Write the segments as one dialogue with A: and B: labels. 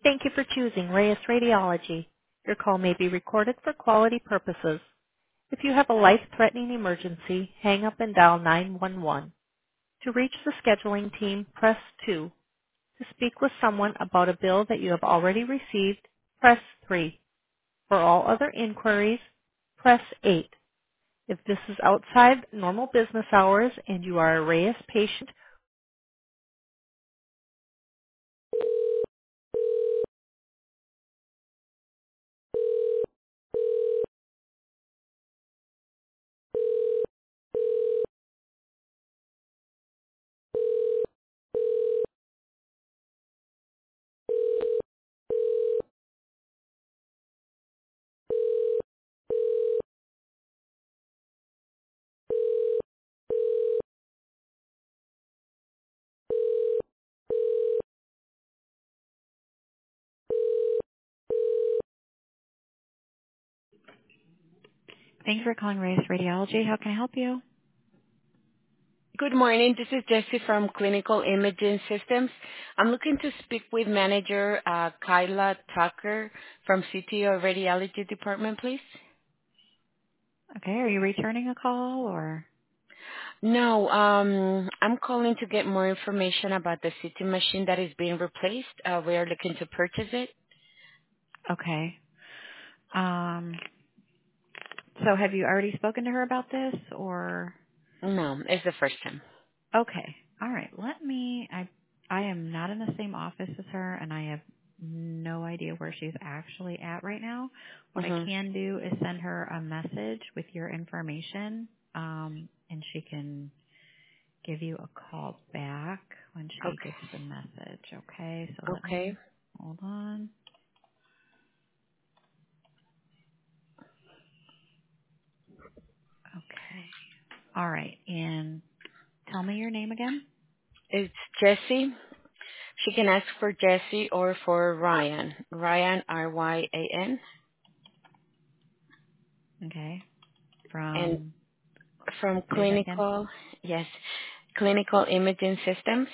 A: Thank you for choosing Reyes Radiology. Your call may be recorded for quality purposes. If you have a life-threatening emergency, hang up and dial 911. To reach the scheduling team, press 2. To speak with someone about a bill that you have already received, press 3. For all other inquiries, press 8. If this is outside normal business hours and you are a Reyes patient. Thanks for calling Reyes Radiology. How can I help you?
B: Good morning. This is Jessie from Clinical Imaging Systems. I'm looking to speak with manager Kyla Tucker from CTO Radiology Department, please.
A: Okay, are you returning a call or?
B: No, I'm calling to get more information about the CT machine that is being replaced. We are looking to purchase it.
A: Okay. Um, so have you already spoken to her about this or?
B: No, it's the first time.
A: Okay. All right. I am not in the same office as her and I have no idea where she's actually at right now. What I
B: hmm
A: can do is send her a message with your information, and she can give you a call back when she
B: Okay.
A: gets the message. Okay. So let
B: Okay.
A: me, hold on. Okay. All right. And tell me your name again.
B: It's Jessie. She can ask for Jessie or for Ryan. Ryan, Ryan.
A: Okay.
B: And
A: From,
B: from
A: say that again.
B: clinical, yes, Clinical Imaging Systems.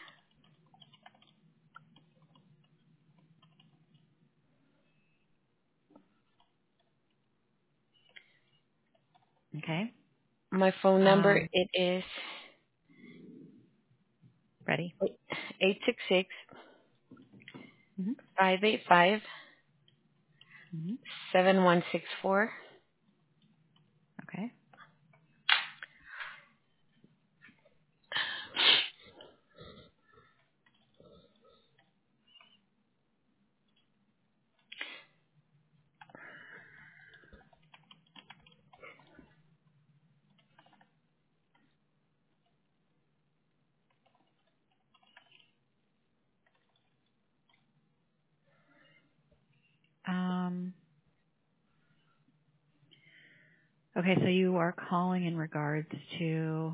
A: Okay.
B: My phone number it is
A: Ready?
B: 866
A: Mm-hmm.
B: 585
A: Mm-hmm.
B: 7164.
A: Okay. Um, okay, so you are calling in regards to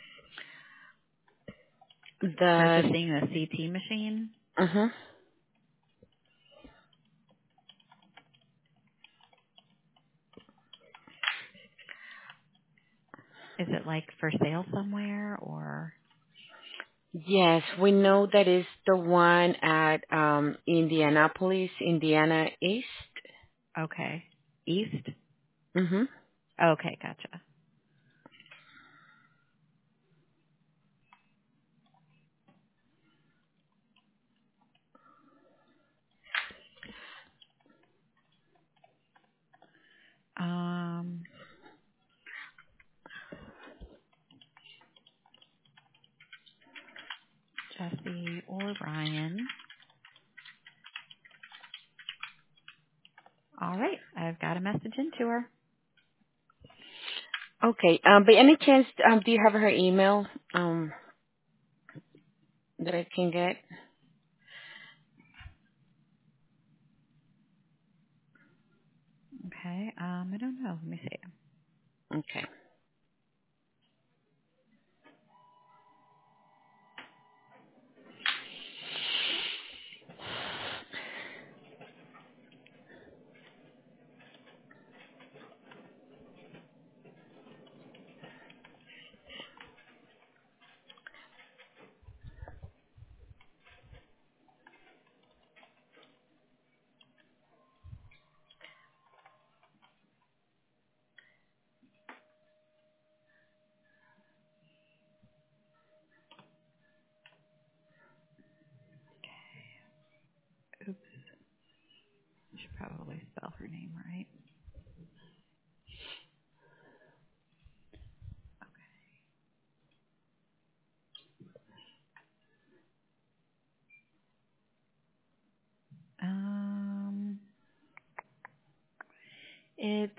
B: The
A: purchasing a CT machine.
B: uh
A: Is it like for sale somewhere or?
B: Yes, we know that is the one at Indianapolis, Indiana East.
A: Okay. East?
B: Mhm.
A: Okay, gotcha. Um, Jesse or Ryan. All right, I've got a message into her.
B: Okay. By any chance, do you have her email that I can get?
A: Okay, I don't know. Let me see.
B: Okay.
A: I spell her name right. It's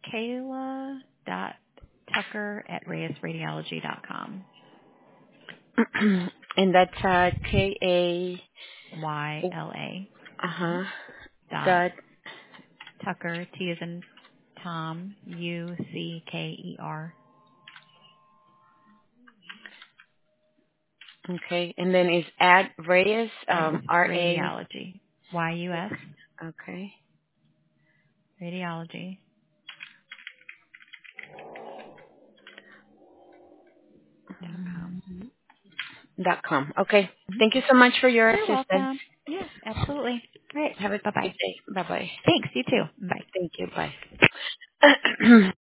A: Kayla.Tucker@ReyesRadiology.com.
B: And that's K-A...
A: YLA.
B: Uh-huh.
A: Dot
B: Dot...
A: Tucker, T as in Tom, UCKER,
B: Okay. And then is at Reyes,
A: Reyes
B: R-A...
A: Radiology. YUS
B: Okay.
A: Radiology.com.
B: .com. Okay.
A: Mm-hmm.
B: Thank you so much for your
A: You're
B: assistance.
A: welcome. Yeah, absolutely. All right.
B: Have a good
A: Bye-bye.
B: day. Bye-bye.
A: Thanks. You too. Bye.
B: Thank you. Bye.